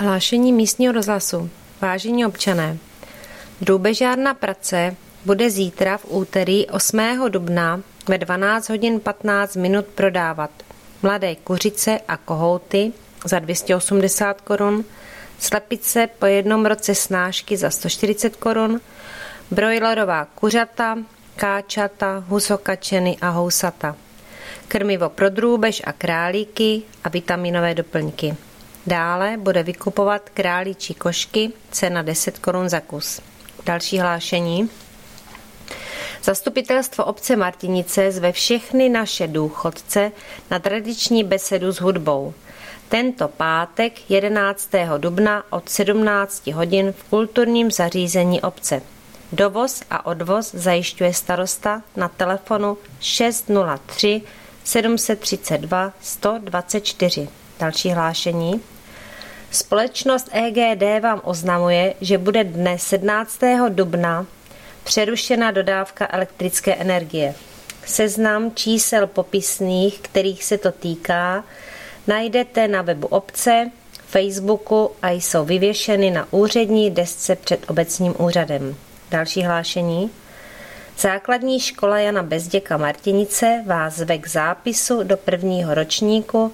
Hlášení místního rozhlasu. Vážení občané, drůbežárna Prace bude zítra v úterý 8. dubna ve 12 hodin 15 minut prodávat mladé kuřice a kohouty za 280 korun, slepice po jednom roce snášky za 140 korun, brojlerová kuřata, káčata, husokačeny a housata, krmivo pro drůbež a králíky a vitaminové doplňky. Dále bude vykupovat králíčí košky, cena 10 korun za kus. Další hlášení. Zastupitelstvo obce Martinice zve všechny naše důchodce na tradiční besedu s hudbou. Tento pátek 11. dubna od 17 hodin v kulturním zařízení obce. Dovoz a odvoz zajišťuje starosta na telefonu 603 732 124. Další hlášení. Společnost EGD vám oznamuje, že bude dne 17. dubna přerušena dodávka elektrické energie. Seznam čísel popisných, kterých se to týká, najdete na webu obce, Facebooku a jsou vyvěšeny na úřední desce před obecním úřadem. Další hlášení. Základní škola Jana Bezděka Martinice vás zve k zápisu do prvního ročníku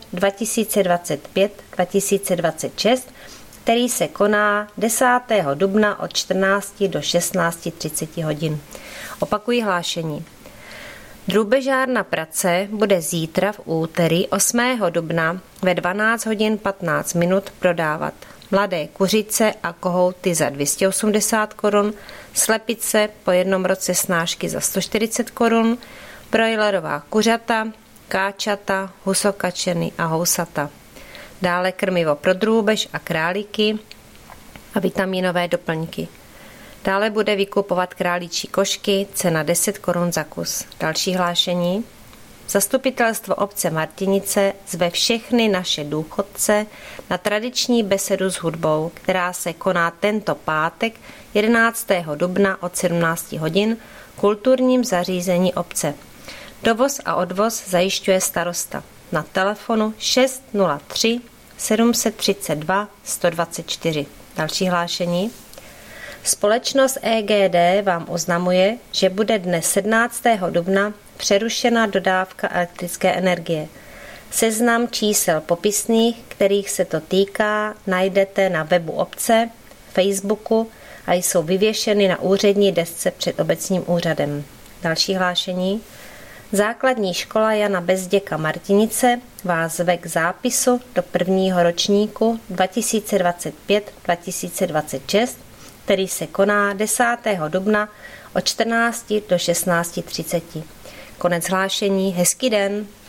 2025-2026, který se koná 10. dubna od 14 do 16:30 hodin. Opakuji hlášení. Drůbežárna Prace bude zítra v úterý 8. dubna ve 12 hodin 15 minut prodávat mladé kuřice a kohouty za 280 korun, slepice po jednom roce snášky za 140 korun, brojlerová kuřata, káčata, husokačeny a housata. Dále krmivo pro drůbež a králíky a vitaminové doplňky. Dále bude vykupovat králíčí košky, cena 10 korun za kus. Další hlášení. Zastupitelstvo obce Martinice zve všechny naše důchodce na tradiční besedu s hudbou, která se koná tento pátek 11. dubna od 17 hodin v kulturním zařízení obce. Dovoz a odvoz zajišťuje starosta na telefonu 603 732 124. Další hlášení. Společnost EGD vám oznamuje, že bude dne 17. dubna přerušena dodávka elektrické energie. Seznam čísel popisných, kterých se to týká, najdete na webu obce, Facebooku a jsou vyvěšeny na úřední desce před obecním úřadem. Další hlášení. Základní škola Jana Bezděka Martinice vás zve k zápisu do prvního ročníku 2025-2026, který se koná 10. dubna od 14 do 16:30. Konec hlášení, hezký den.